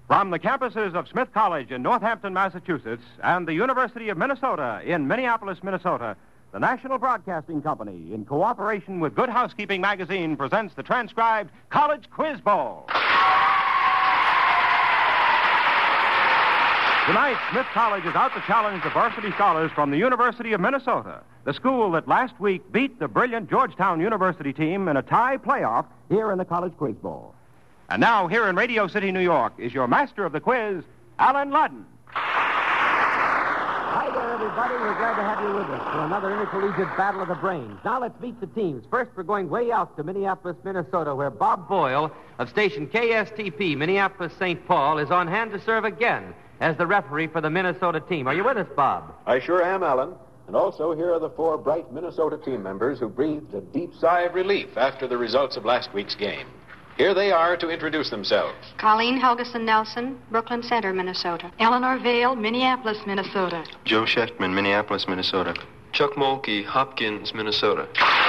From the campuses of Smith College in Northampton, Massachusetts, and the University of Minnesota in Minneapolis, Minnesota, the National Broadcasting Company, in cooperation with Good Housekeeping Magazine, presents the transcribed College Quiz Bowl. Tonight, Smith College is out to challenge the varsity scholars from the University of Minnesota, the school that last week beat the brilliant Georgetown University team in a tie playoff here in the College Quiz Bowl. And now, here in Radio City, New York, is your master of the quiz, Alan Ludden. Hi there, everybody. We're glad to have you with us for another intercollegiate battle of the brains. Now let's meet the teams. First, we're going way out to Minneapolis, Minnesota, where Bob Boyle of station KSTP, Minneapolis-St. Paul, is on hand to serve again as the referee for the Minnesota team. Are you with us, Bob? I sure am, Alan. And also, here are the four bright Minnesota team members who breathed a deep sigh of relief after the results of last week's game. Here they are to introduce themselves. Colleen Helgeson Nelson, Brooklyn Center, Minnesota. Eleanor Vale, Minneapolis, Minnesota. Joe Shechtman, Minneapolis, Minnesota. Chuck Mulkey, Hopkins, Minnesota.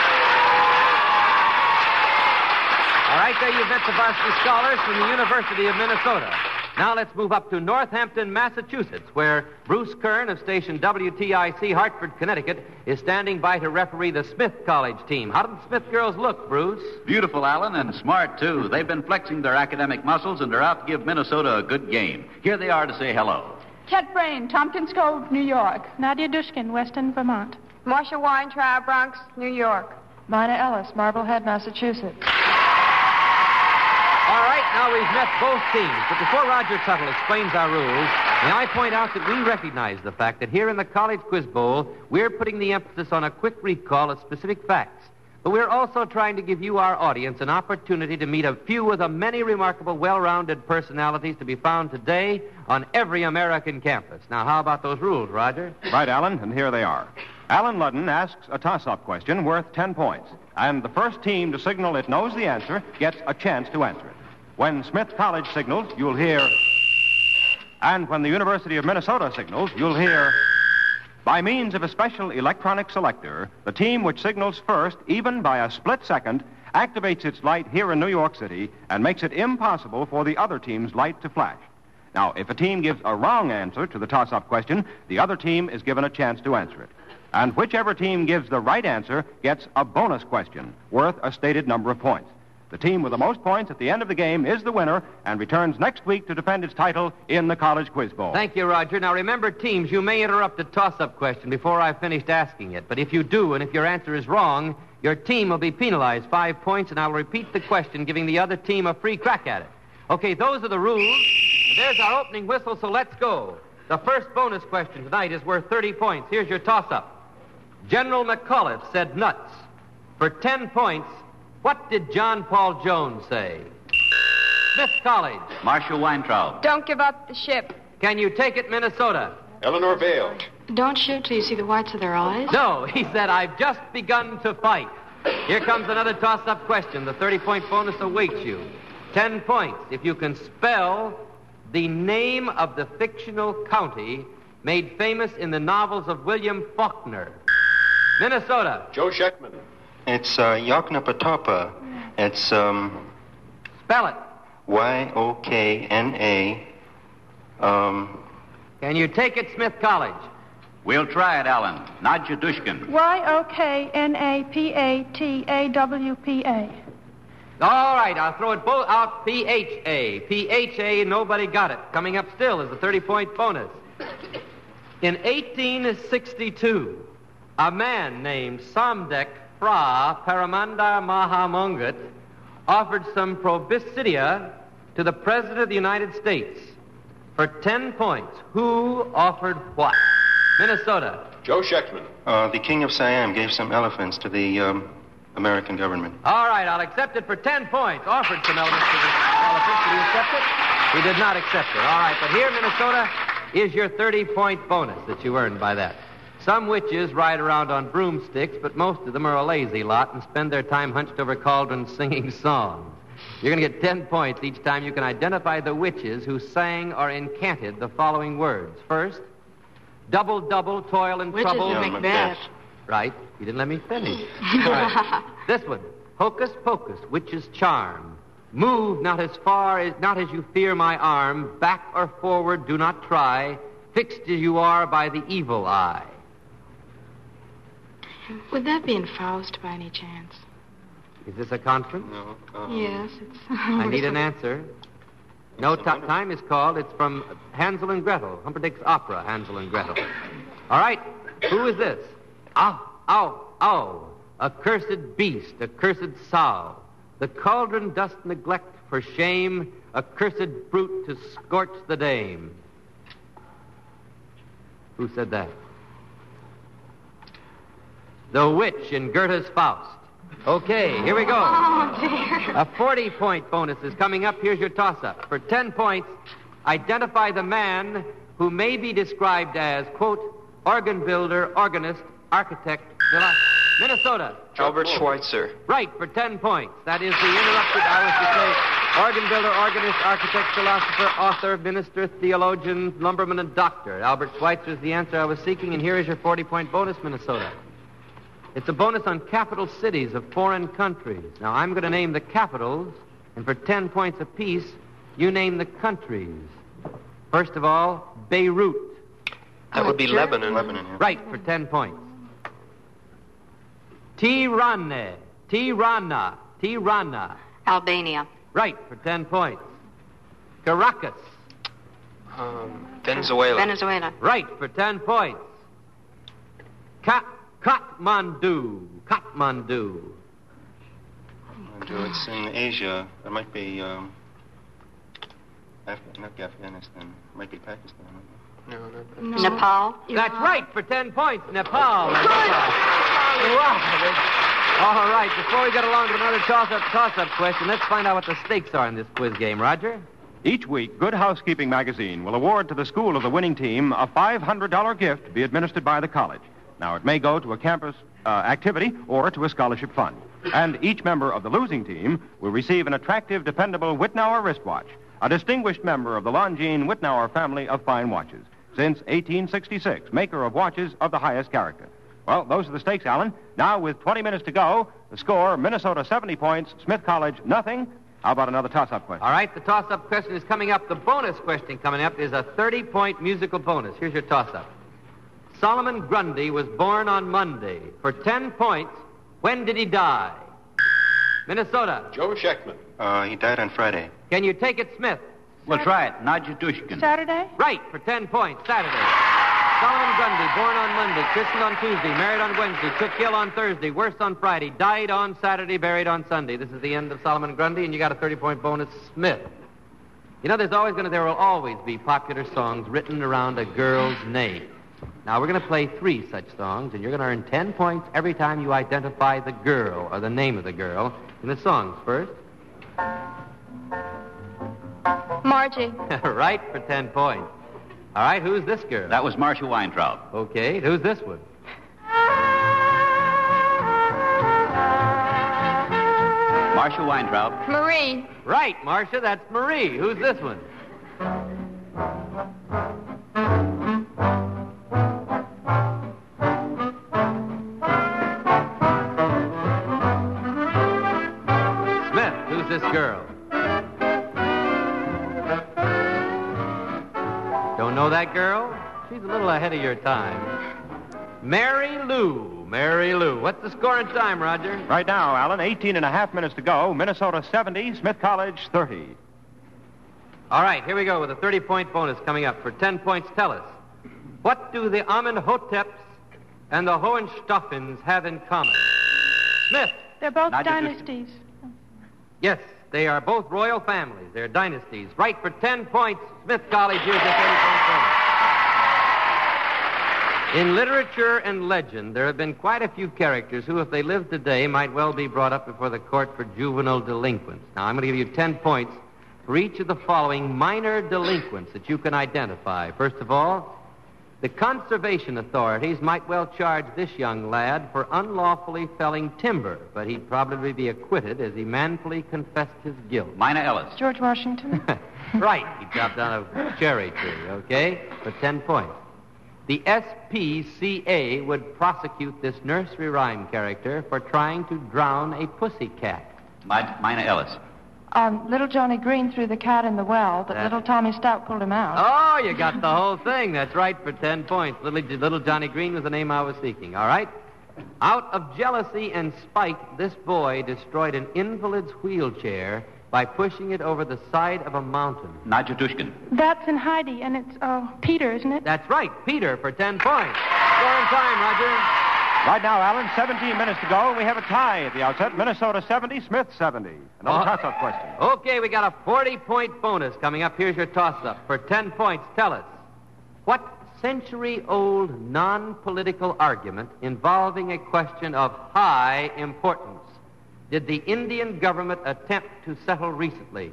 All right, there you've met the varsity scholars from the University of Minnesota. Now let's move up to Northampton, Massachusetts, where Bruce Kern of station WTIC, Hartford, Connecticut, is standing by to referee the Smith College team. How did the Smith girls look, Bruce? Beautiful, Alan, and smart, too. They've been flexing their academic muscles, and they're out to give Minnesota a good game. Here they are to say hello. Ket Brain, Tompkins Cove, New York. Nadia Dushkin, Weston, Vermont. Marcia Weintraub, Bronx, New York. Mina Ellis, Marblehead, Massachusetts. All right, now we've met both teams. But before Roger Tuttle explains our rules, may I point out that we recognize the fact that here in the College Quiz Bowl, we're putting the emphasis on a quick recall of specific facts. But we're also trying to give you, our audience, an opportunity to meet a few of the many remarkable, well-rounded personalities to be found today on every American campus. Now, how about those rules, Roger? Right, Alan, and here they are. Alan Ludden asks a toss-up question worth 10 points. And the first team to signal it knows the answer gets a chance to answer it. When Smith College signals, you'll hear... And when the University of Minnesota signals, you'll hear... By means of a special electronic selector, the team which signals first, even by a split second, activates its light here in New York City and makes it impossible for the other team's light to flash. Now, if a team gives a wrong answer to the toss-up question, the other team is given a chance to answer it. And whichever team gives the right answer gets a bonus question worth a stated number of points. The team with the most points at the end of the game is the winner and returns next week to defend its title in the College Quiz Bowl. Thank you, Roger. Now, remember, teams, you may interrupt the toss-up question before I've finished asking it. But if you do, and if your answer is wrong, your team will be penalized 5 points, and I'll repeat the question, giving the other team a free crack at it. Okay, those are the rules. There's our opening whistle, so let's go. The first bonus question tonight is worth 30 points. Here's your toss-up. General McAuliffe said nuts. For 10 points, what did John Paul Jones say? Smith College. Marcia Weintraub. Don't give up the ship. Can you take it, Minnesota? Eleanor Vale. Don't shoot till you see the whites of their eyes. No, he said, I've just begun to fight. Here comes another toss-up question. The 30-point bonus awaits you. 10 points if you can spell the name of the fictional county made famous in the novels of William Faulkner. Minnesota. Joe Shechtman. It's Yoknapatawpha. It's, Spell it. Y-O-K-N-A. Can you take it, Smith College? We'll try it, Alan. Nadia Dushkin. Yoknapatawpa. All right, I'll throw it both out. P-H-A. P-H-A, nobody got it. Coming up still is the 30-point bonus. In 1862, a man named Samdek Phra Paramanda Mahamongat offered some proboscidea to the President of the United States. For 10 points, who offered what? Minnesota. Joe Shechtman. The King of Siam gave some elephants to the American government. All right, I'll accept it for 10 points. Offered some elements to the elephants. Did he accept it? He did not accept it. All right, but here, Minnesota, is your 30-point bonus that you earned by that. Some witches ride around on broomsticks, but most of them are a lazy lot and spend their time hunched over cauldrons singing songs. You're going to get 10 points each time you can identify the witches who sang or incanted the following words. First, double, double, toil and Witches trouble. of Macbeth. Right. You didn't let me finish. All right. This one, hocus pocus, witch's charm. Move not as you fear my arm. Back or forward, do not try. Fixed as you are by the evil eye. Would that be in Faust by any chance? Is this a conference? No. Yes, it's... I need an answer. No, time is called. It's from Hansel and Gretel, Humperdinck's opera, Hansel and Gretel. All right, who is this? Ow, accursed beast, accursed sow. The cauldron dost neglect for shame, accursed brute to scorch the dame. Who said that? The witch in Goethe's Faust. Okay, here we go. Oh, dear. A 40-point bonus is coming up. Here's your toss-up. For 10 points, identify the man who may be described as, quote, organ builder, organist, architect, Minnesota. Albert Schweitzer. Right, for 10 points. That is the interrupted, I was to say, organ builder, organist, architect, philosopher, author, minister, theologian, lumberman, and doctor. Albert Schweitzer is the answer I was seeking, and here is your 40-point bonus, Minnesota. It's a bonus on capital cities of foreign countries. Now, I'm going to name the capitals, and for 10 points apiece, you name the countries. First of all, Beirut. That would be Lebanon. Yeah. Right, for 10 points. Tirana. Albania. Right, for 10 points. Caracas. Venezuela. Right, for 10 points. Kathmandu. It's in Asia. It might be, not Afghanistan. It might be Pakistan. No. Nepal. That's right, for 10 points. Nepal. All right, before we get along to another toss-up question, let's find out what the stakes are in this quiz game. Roger? Each week, Good Housekeeping magazine will award to the school of the winning team a $500 gift to be administered by the college. Now, it may go to a campus activity or to a scholarship fund. And each member of the losing team will receive an attractive, dependable Wittnauer wristwatch, a distinguished member of the Longines Wittnauer family of fine watches. Since 1866, maker of watches of the highest character. Well, those are the stakes, Alan. Now, with 20 minutes to go, the score, Minnesota 70 points, Smith College nothing. How about another toss-up question? All right, the toss-up question is coming up. The bonus question coming up is a 30-point musical bonus. Here's your toss-up. Solomon Grundy was born on Monday. For 10 points, when did he die? Minnesota. Joe Schechtman. He died on Friday. Can you take it, Smith? We'll try it. Nadja Dushkin. Saturday? Right, for 10 points, Saturday. Solomon Grundy, born on Monday, christened on Tuesday, married on Wednesday, took ill on Thursday, worse on Friday, died on Saturday, buried on Sunday. This is the end of Solomon Grundy, and you got a 30-point bonus, Smith. You know, there will always be popular songs written around a girl's name. Now, we're going to play 3 such songs, and you're going to earn 10 points every time you identify the girl or the name of the girl in the songs. First. Margie. Right, for 10 points. All right, who's this girl? That was Marcia Weintraub. Okay, who's this one? Marcia Weintraub. Marie. Right, Marcia, that's Marie. Who's this one? Smith, who's this girl? Don't know that girl? She's a little ahead of your time. Mary Lou. What's the score and time, Roger? Right now, Alan, 18 and a half minutes to go. Minnesota 70, Smith College 30. All right, here we go with a 30-point bonus coming up. For 10 points, tell us, what do the Amenhoteps and the Hohenstaufens have in common? Smith. They're both Nadja dynasties. Yes, they are both royal families. They're dynasties. Right, for 10 points, Smith College, here's a 30-point bonus. In literature and legend, there have been quite a few characters who, if they lived today, might well be brought up before the court for juvenile delinquents. Now, I'm going to give you 10 points for each of the following minor delinquents that you can identify. First of all, the conservation authorities might well charge this young lad for unlawfully felling timber, but he'd probably be acquitted as he manfully confessed his guilt. Mina Ellis. George Washington. Right, he dropped down a cherry tree, okay, for 10 points. The SPCA would prosecute this nursery rhyme character for trying to drown a pussycat. Mina Ellis. Little Johnny Green threw the cat in the well, but little Tommy Stout pulled him out. Oh, you got the whole thing. That's right, for 10 points. Little Johnny Green was the name I was seeking, all right? Out of jealousy and spite, this boy destroyed an invalid's wheelchair by pushing it over the side of a mountain. Nadja Dushkin. That's in Heidi, and it's Peter, isn't it? That's right, Peter, for 10 points. Scoring time, Roger. Right now, Alan, 17 minutes to go. We have a tie at the outset. Minnesota 70, Smith 70. Another toss-up question. Okay, we got a 40-point bonus coming up. Here's your toss-up. For 10 points, tell us, what century-old non-political argument involving a question of high importance did the Indian government attempt to settle recently?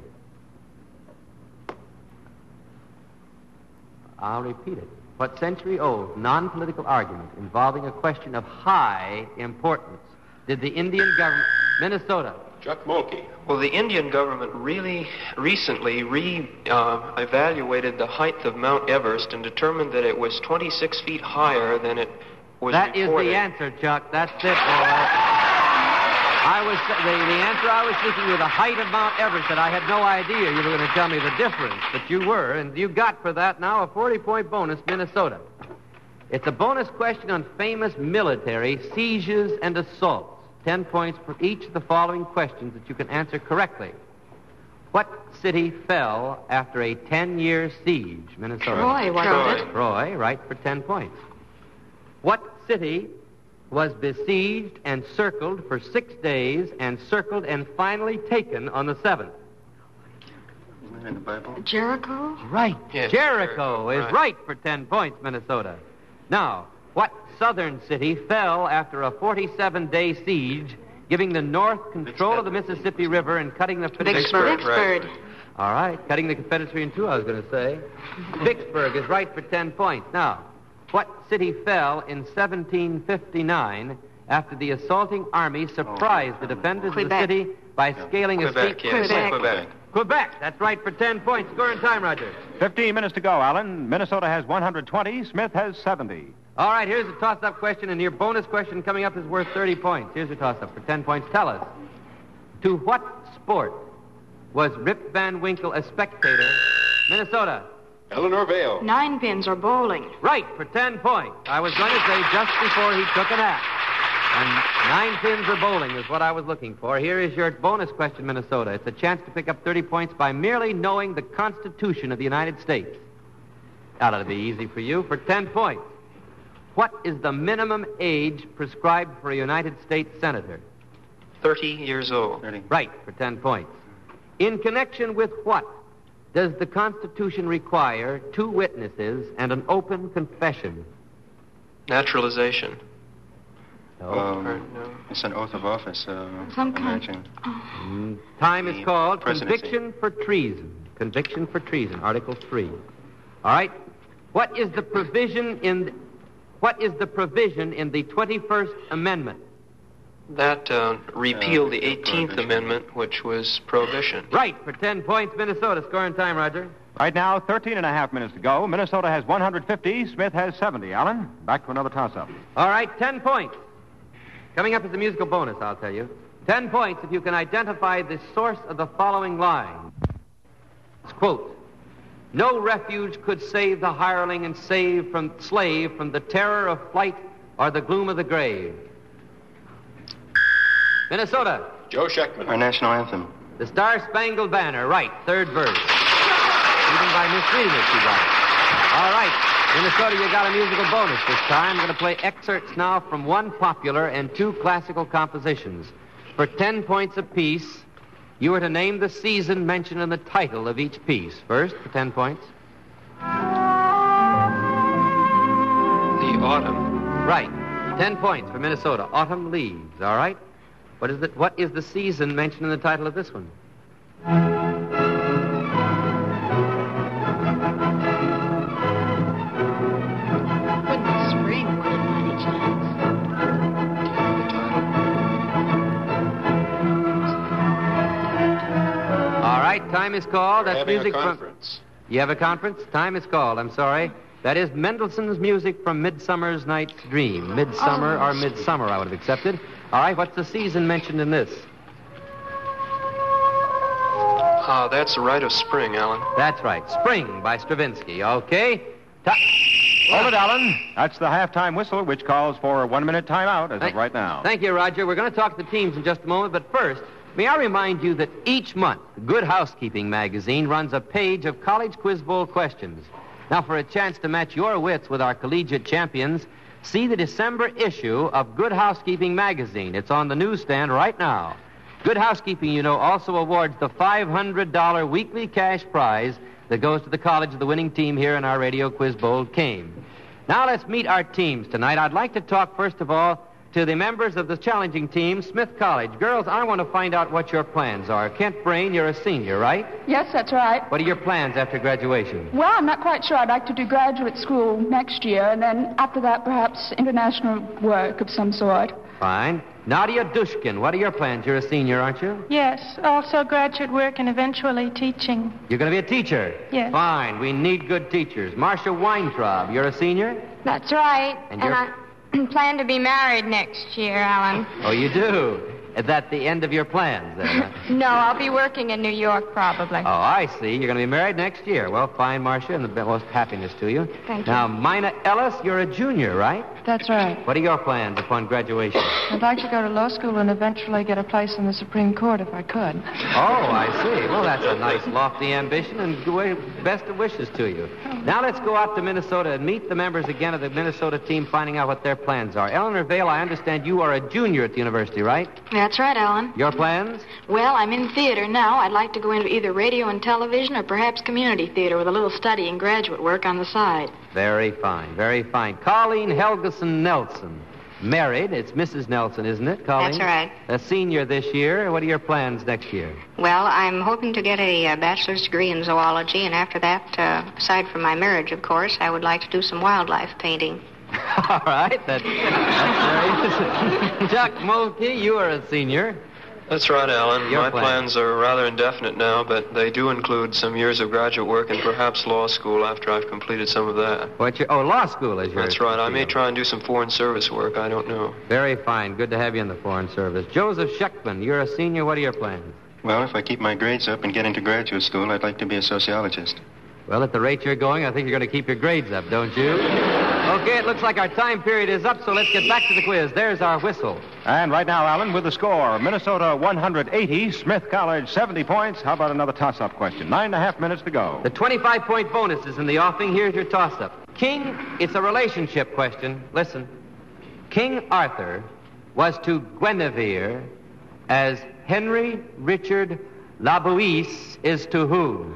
I'll repeat it. What century-old non-political argument involving a question of high importance did the Indian government... Minnesota. Chuck Mulkey. Well, the Indian government really recently evaluated the height of Mount Everest and determined that it was 26 feet higher than it was That reported. is the answer, Chuck. That's it, the answer I was seeking was the height of Mount Everest, and I had no idea you were going to tell me the difference, but you were, and you got for that now a 40-point bonus, Minnesota. It's a bonus question on famous military sieges and assaults. 10 points for each of the following questions that you can answer correctly. What city fell after a 10-year siege, Minnesota? Troy, wasn't it? Troy, right, for 10 points. What city was besieged and circled for 6 days and circled and finally taken on the 7th? Isn't that in the Bible? Jericho? Right. Yes, Jericho is right. right for 10 points, Minnesota. Now, what southern city fell after a 47-day siege, giving the North control of the Mississippi River and cutting the Vicksburg. Right. All right, cutting the Confederacy in two, I was going to say. Vicksburg is right for 10 points. Now, what city fell in 1759 after the assaulting army surprised the defenders Quebec. of the city by scaling a steep... Quebec, yes. Quebec. Quebec, that's right for 10 points. Scoring time, Roger. 15 minutes to go, Alan. Minnesota has 120. Smith has 70. All right, here's a toss-up question, and your bonus question coming up is worth 30 points. Here's your toss-up for 10 points. Tell us, to what sport was Rip Van Winkle a spectator? Minnesota. Eleanor Vale. 9 pins or bowling. Right, for 10 points. I was going to say just before he took a nap. And 9 pins or bowling is what I was looking for. Here is your bonus question, Minnesota. It's a chance to pick up 30 points by merely knowing the Constitution of the United States. That ought to be easy for you. For 10 points. What is the minimum age prescribed for a United States senator? 30 years old. 30. Right, for 10 points. In connection with what does the Constitution require 2 witnesses and an open confession? Naturalization. No. It's an oath of office. Some kind. imagine. Time is called presidency. conviction for treason. Conviction for treason, Article 3. All right. What is the provision in the 21st Amendment? That repealed the 18th Prohibition. Amendment, which was prohibition. Right, for 10 points, Minnesota. Scoring time, Roger. Right now, 13 and a half minutes to go. Minnesota has 150. Smith has 70. Alan, back to another toss-up. All right, 10 points. Coming up is a musical bonus, I'll tell you. 10 points if you can identify the source of the following line. It's, quote, no refuge could save the hireling and slave from the terror of flight or the gloom of the grave. Minnesota. Joe Scheckman. Our national anthem. The Star-Spangled Banner, right, 3rd verse. Even by misreading it, you got it. All right. Minnesota, you got a musical bonus this time. I'm going to play excerpts now from 1 popular and 2 classical compositions. For 10 points apiece, you are to name the season mentioned in the title of each piece. First, for 10 points. The autumn. Right. 10 points for Minnesota. Autumn leaves, all right? What is the season mentioned in the title of this one? Wouldn't spring one by any chance? All right, time is called. We're That's having music a from... conference. You have a conference? Time is called, I'm sorry. That is Mendelssohn's music from Midsummer's Night's Dream. Midsummer or Midsummer, I would have accepted. All right, what's the season mentioned in this? That's a Rite of Spring, Alan. That's right. Spring by Stravinsky. Okay. Hold it, Alan. That's the halftime whistle, which calls for a 1-minute timeout as of right now. Thank you, Roger. We're going to talk to the teams in just a moment, but first, may I remind you that each month, Good Housekeeping magazine runs a page of college quiz bowl questions. Now, for a chance to match your wits with our collegiate champions, see the December issue of Good Housekeeping magazine. It's on the newsstand right now. Good Housekeeping, you know, also awards the $500 weekly cash prize that goes to the college of the winning team here in our Radio Quiz Bowl game. Now let's meet our teams tonight. I'd like to talk, first of all, to the members of the challenging team, Smith College. Girls, I want to find out what your plans are. Kent Brain, you're a senior, right? Yes, that's right. What are your plans after graduation? Well, I'm not quite sure. I'd like to do graduate school next year, and then after that, perhaps international work of some sort. Fine. Nadia Dushkin, what are your plans? You're a senior, aren't you? Yes, also graduate work and eventually teaching. You're going to be a teacher? Yes. Fine. We need good teachers. Marcia Weintraub, you're a senior? That's right. And I plan to be married next year, Alan. Oh, you do? Is that the end of your plans, then? Huh? No, I'll be working in New York, probably. Oh, I see. You're going to be married next year. Well, fine, Marcia, and the most happiness to you. Thank you. Now, Mina Ellis, you're a junior, right? That's right. What are your plans upon graduation? I'd like to go to law school and eventually get a place in the Supreme Court if I could. Oh, I see. Well, that's a nice, lofty ambition, and best of wishes to you. Now let's go out to Minnesota and meet the members again of the Minnesota team, finding out what their plans are. Eleanor Vale, I understand you are a junior at the university, right? That's right, Alan. Your plans? Well, I'm in theater now. I'd like to go into either radio and television or perhaps community theater with a little study and graduate work on the side. Very fine, very fine. Colleen Helgeson Nelson. Married. It's Mrs. Nelson, isn't it, Colleen? That's right. A senior this year. What are your plans next year? Well, I'm hoping to get a bachelor's degree in zoology, and after that, aside from my marriage, of course, I would like to do some wildlife painting. All right. That's very interesting. Chuck Mulkey, you are a senior. That's right, Alan. Your My plans. plans are rather indefinite now, but they do include some years of graduate work and perhaps law school after I've completed some of that. Law school is your... That's right. I may try and do some foreign service work. I don't know. Very fine. Good to have you in the Foreign Service. Joseph Scheckman, you're a senior. What are your plans? Well, if I keep my grades up and get into graduate school, I'd like to be a sociologist. Well, at the rate you're going, I think you're going to keep your grades up, don't you? Okay, it looks like our time period is up, so let's get back to the quiz. There's our whistle. And right now, Alan, with the score, Minnesota 180, Smith College 70 points. How about another toss-up question? 9.5 minutes to go. The 25-point bonus is in the offing. Here's your toss-up. King, it's a relationship question. Listen. King Arthur was to Guinevere as Henry Richard Labouisse is to who?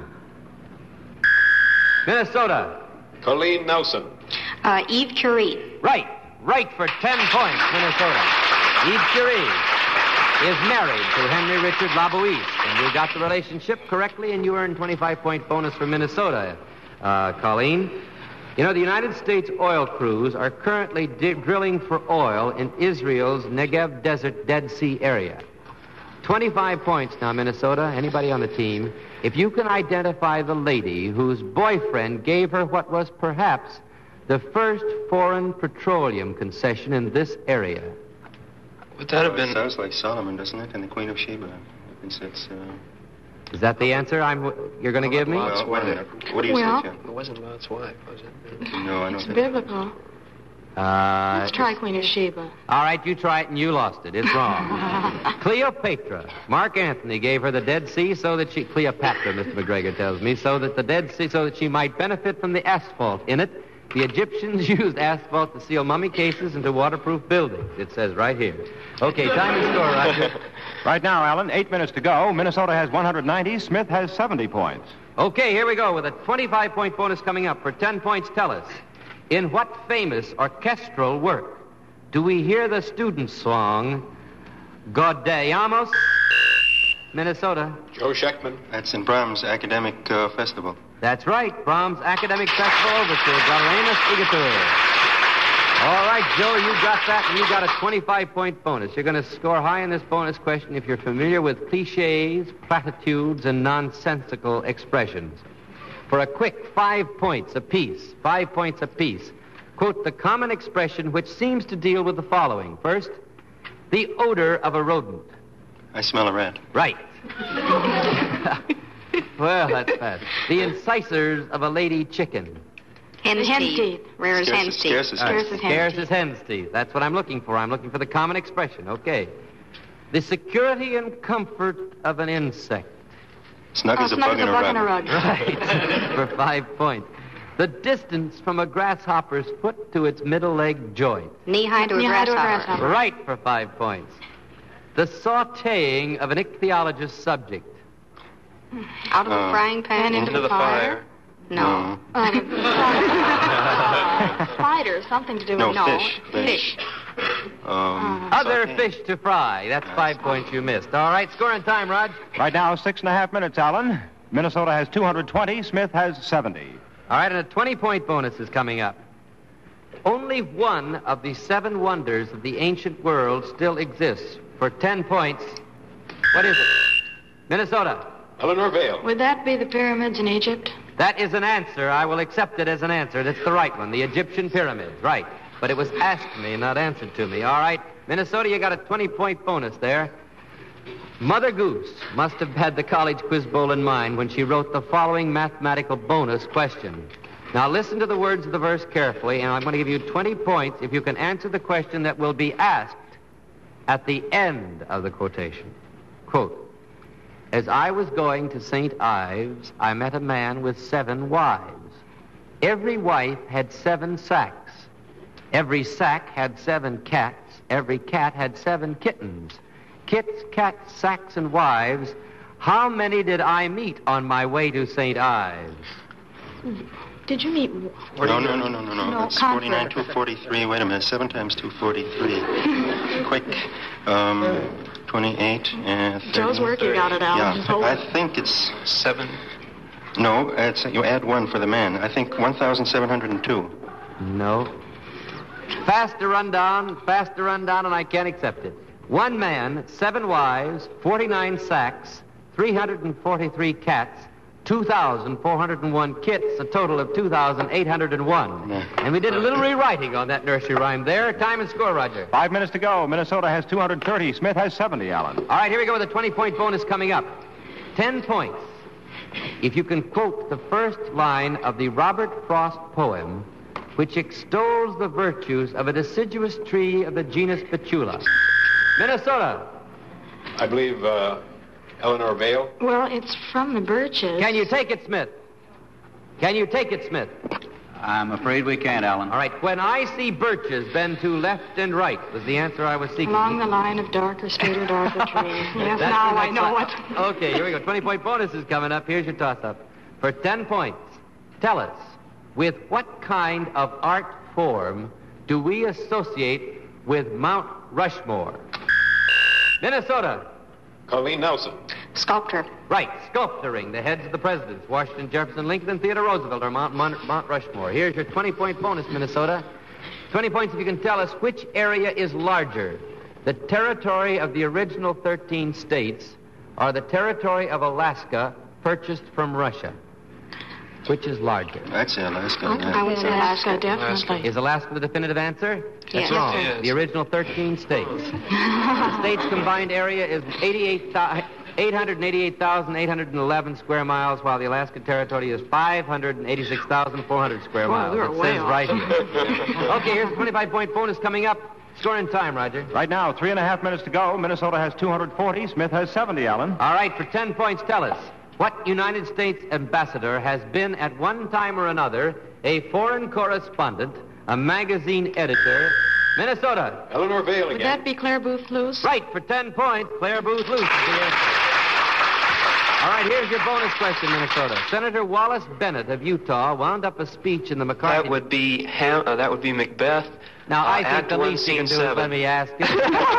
Minnesota. Colleen Nelson. Eve Curie. Right for 10 points, Minnesota. Eve Curie is married to Henry Richard Labouisse. And you got the relationship correctly, and you earned 25-point bonus for Minnesota, Colleen. You know, the United States oil crews are currently drilling for oil in Israel's Negev Desert Dead Sea area. 25 points now, Minnesota. Anybody on the team? If you can identify the lady whose boyfriend gave her what was perhaps the first foreign petroleum concession in this area. Would that have been... Sounds like Solomon, doesn't it? And the Queen of Sheba. It's Is that the answer you're going to give me? Well, wait a minute. What do you say, Jim? It wasn't Lot's wife, was it? No, I don't It's think biblical. Let's try Queen of Sheba. All right, you try it and you lost it. It's wrong. Cleopatra. Mark Antony gave her the Dead Sea so that she... Cleopatra, Mr. McGregor tells me, so that the Dead Sea, so that she might benefit from the asphalt in it. The Egyptians used asphalt to seal mummy cases and to waterproof buildings. It says right here. Okay, time to score, Roger. Right now, Alan, 8 minutes to go. Minnesota has 190. Smith has 70 points. Okay, here we go with a 25-point bonus coming up. For 10 points, tell us, in what famous orchestral work do we hear the student song, Gaudeamus, Minnesota? Joe Scheckman. That's in Brahms' Academic Festival. That's right, Brahms Academic Festival Overture, Gaudeamus Igitur. All right, Joe, you got that, and you got a 25-point bonus. You're going to score high in this bonus question if you're familiar with cliches, platitudes, and nonsensical expressions. For a quick 5 points apiece, 5 points apiece, quote the common expression which seems to deal with the following. First, the odor of a rodent. I smell a rat. Right. Well, that's fast. The incisors of a lady chicken. Hen's teeth. Rare as hen's teeth. Scarce as hen's teeth. That's what I'm looking for. I'm looking for the common expression. Okay. The security and comfort of an insect. Snug as a bug in a rug. Right. For 5 points. The distance from a grasshopper's foot to its middle leg joint. Knee-high to a grasshopper. Right, for 5 points. The sautéing of an ichthyologist's subject. Out of a frying pan into the fire. No. Spider, something to do with... No, fish. Other fish to fry. That's 5 points you missed. All right, score and time, Rod. Right now, 6.5 minutes, Alan. Minnesota has 220. Smith has 70. All right, and a 20-point bonus is coming up. Only one of the 7 wonders of the ancient world still exists. For 10 points, what is it? Minnesota. Eleanor Vale. Would that be the pyramids in Egypt? That is an answer. I will accept it as an answer. That's the right one, the Egyptian pyramids. Right. But it was asked me, not answered to me. All right, Minnesota, you got a 20-point bonus there. Mother Goose must have had the college quiz bowl in mind when she wrote the following mathematical bonus question. Now, listen to the words of the verse carefully, and I'm going to give you 20 points if you can answer the question that will be asked at the end of the quotation. Quote, as I was going to St. Ives, I met a man with 7 wives. Every wife had 7 sacks. Every sack had 7 cats. Every cat had 7 kittens. Kits, cats, sacks, and wives. How many did I meet on my way to St. Ives? Did you meet... No. It's 49, 243. Wait a minute. 7 times 243. Quick. 28. 30, Joe's working on it, Alan. Yeah, I think it's 7. No, you add 1 for the man. I think 1,702. No. Faster rundown, and I can't accept it. 1 man, 7 wives, 49 sacks, 343 cats, 2,401 kits, a total of 2,801. And we did a little rewriting on that nursery rhyme there. Time and score, Roger. 5 minutes to go. Minnesota has 230. Smith has 70, Alan. All right, here we go with a 20-point bonus coming up. 10 points. If you can quote the first line of the Robert Frost poem, which extols the virtues of a deciduous tree of the genus Betula. Minnesota. I believe Eleanor Vale. Well, it's from the Birches. Can you take it, Smith? Can you take it, Smith? I'm afraid we can't, Alan. All right. When I see birches bend to left and right was the answer I was seeking. Along the line of darker, straighter, darker trees. Yes, That's now I know it. Okay, here we go. 20-point bonus is coming up. Here's your toss-up. For 10 points, tell us, with what kind of art form do we associate with Mount Rushmore? Minnesota. Colleen Nelson. Sculptor. Right, sculpturing the heads of the presidents, Washington, Jefferson, Lincoln, and Theodore Roosevelt, or Mount Rushmore. Here's your 20-point bonus, Minnesota. 20 points if you can tell us which area is larger, the territory of the original 13 states or the territory of Alaska purchased from Russia. Which is larger? I'd say Alaska. I would say Alaska, definitely. Is Alaska the definitive answer? Yes. That's wrong. Yes. The original 13 states. The state's combined area is 888,811 square miles, while the Alaska Territory is 586,400 square miles. We're It way says off. right here. Okay, here's a 25-point bonus coming up. Score in time, Roger. Right now, 3.5 minutes to go. Minnesota has 240. Smith has 70, Alan. All right, for 10 points, tell us. What United States ambassador has been at one time or another a foreign correspondent, a magazine editor? Minnesota. Eleanor Vale Would again. that be Claire Booth Luce? Right, for 10 points, Claire Booth Luce is the answer. All right, here's your bonus question, Minnesota. Senator Wallace Bennett of Utah wound up a speech in the McCarthy... That would be Macbeth. Now, I think Act the 1, least you can Scene do is 7. let me ask it.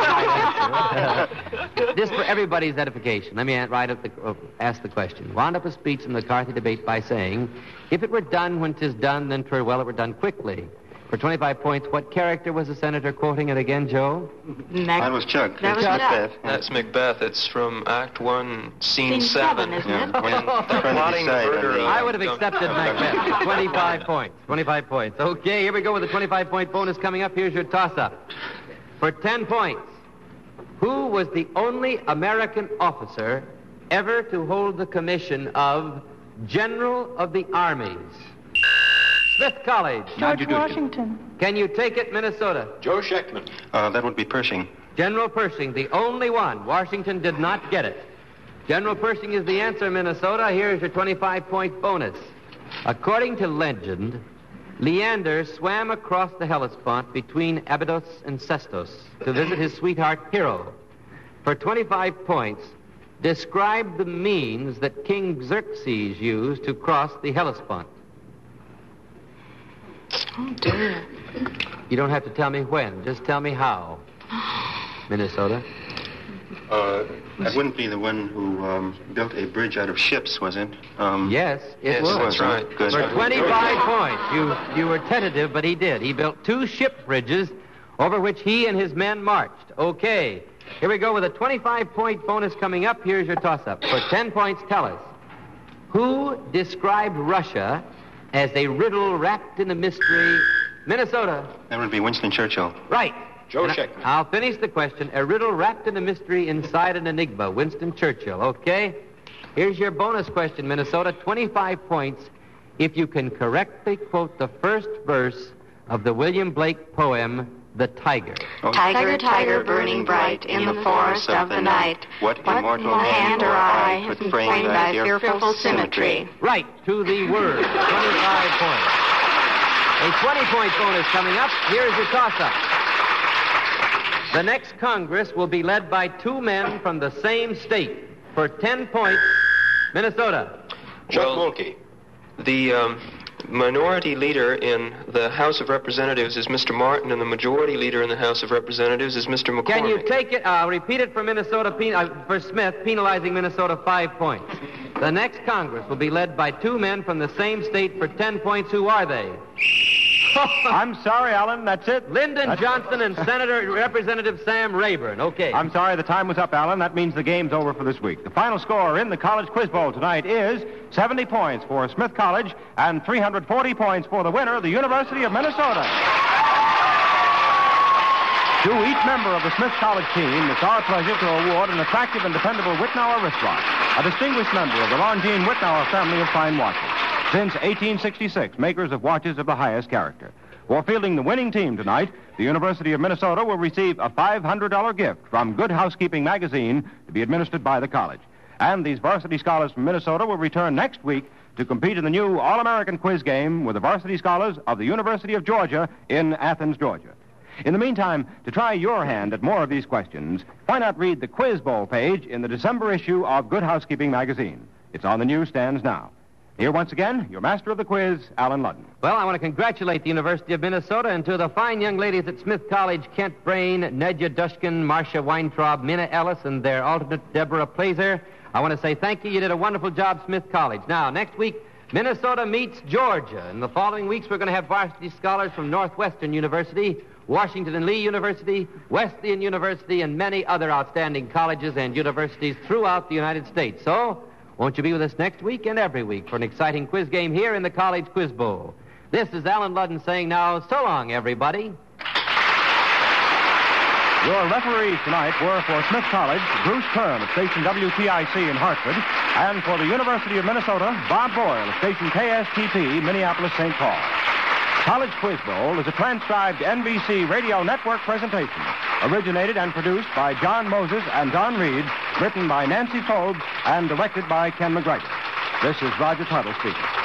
Just for everybody's edification, let me ask the question. Wound up a speech in the McCarthy debate by saying, if it were done when 'tis done, then 'twere well it were done quickly. For 25 points, what character was the senator quoting it again, Joe? That was Chuck. That was Chuck. That's Macbeth. It's from Act 1, Scene 7. Isn't it? When they're plotting the murder of... I would have accepted Macbeth. 25 points. 25 points. Okay, here we go with a 25-point bonus coming up. Here's your toss-up. For 10 points, who was the only American officer ever to hold the commission of General of the Armies? Smith College. George Washington. Can you take it, Minnesota? Joe Schechtman. That would be Pershing. General Pershing, the only one. Washington did not get it. General Pershing is the answer, Minnesota. Here's your 25-point bonus. According to legend, Leander swam across the Hellespont between Abydos and Sestos to visit his sweetheart Hero. For 25 points, describe the means that King Xerxes used to cross the Hellespont. Oh, dear. You don't have to tell me when. Just tell me how. Minnesota. That wouldn't be the one who built a bridge out of ships, was it? Yes, it was. That's right. Good. For 25 points. You were tentative, but he did. He built 2 ship bridges over which he and his men marched. Okay. Here we go with a 25-point bonus coming up. Here's your toss-up. For 10 points, tell us. Who described Russia as a riddle wrapped in a mystery? Minnesota. That would be Winston Churchill. Right. Joe Schechtman. I'll finish the question. A riddle wrapped in a mystery inside an enigma. Winston Churchill. Okay? Here's your bonus question, Minnesota. 25 points if you can correctly quote the first verse of the William Blake poem, The Tiger. Tiger, tiger, burning bright in the forest of the night. What immortal hand or eye could frame thy fearful symmetry? Right, to the word. 25 points. A 20-point bonus coming up. Here's your toss-up. The next Congress will be led by 2 men from the same state. For 10 points, Minnesota. Chuck Mulkey. The minority leader in the House of Representatives is Mr. Martin, and the majority leader in the House of Representatives is Mr. McCormick. Can you take it? I'll repeat it for Minnesota, for Smith, penalizing Minnesota 5 points. The next Congress will be led by 2 men from the same state for 10 points. Who are they? I'm sorry, Alan. That's it. Lyndon Johnson and Representative Sam Rayburn. Okay. I'm sorry. The time was up, Alan. That means the game's over for this week. The final score in the College Quiz Bowl tonight is 70 points for Smith College and 340 points for the winner, the University of Minnesota. To each member of the Smith College team, it's our pleasure to award an attractive and dependable Wittnauer wristwatch, a distinguished member of the Longines Wittnauer family of fine watches. Since 1866, makers of watches of the highest character. For fielding the winning team tonight, the University of Minnesota will receive a $500 gift from Good Housekeeping magazine to be administered by the college. And these varsity scholars from Minnesota will return next week to compete in the new All-American Quiz game with the varsity scholars of the University of Georgia in Athens, Georgia. In the meantime, to try your hand at more of these questions, why not read the Quiz Bowl page in the December issue of Good Housekeeping magazine? It's on the newsstands now. Here once again, your master of the quiz, Alan Ludden. Well, I want to congratulate the University of Minnesota and to the fine young ladies at Smith College, Kent Brain, Nedja Dushkin, Marcia Weintraub, Minna Ellis, and their alternate, Deborah Plazer. I want to say thank you. You did a wonderful job, Smith College. Now, next week, Minnesota meets Georgia. In the following weeks, we're going to have varsity scholars from Northwestern University, Washington and Lee University, Wesleyan University, and many other outstanding colleges and universities throughout the United States. So, won't you be with us next week and every week for an exciting quiz game here in the College Quiz Bowl? This is Alan Ludden saying now, so long, everybody. Your referees tonight were for Smith College, Bruce Kern of station WTIC in Hartford, and for the University of Minnesota, Bob Boyle of station KSTP, Minneapolis, St. Paul. College Quiz Bowl is a transcribed NBC Radio Network presentation, originated and produced by John Moses and Don Reed, written by Nancy Forbes, and directed by Ken McGregor. This is Roger Tuttle speaking.